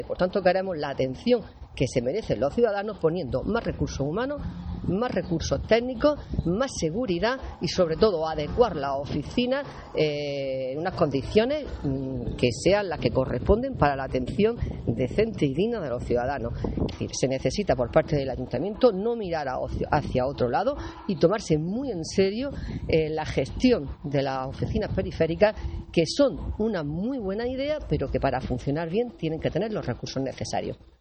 Por tanto, queremos la atención que se merecen los ciudadanos poniendo más recursos humanos, más recursos técnicos, más seguridad y sobre todo adecuar las oficinas en unas condiciones que sean las que corresponden para la atención decente y digna de los ciudadanos. Es decir, se necesita por parte del Ayuntamiento no mirar hacia otro lado y tomarse muy en serio la gestión de las oficinas periféricas, que son una muy buena idea, pero que para funcionar bien tienen que tener los recursos necesarios.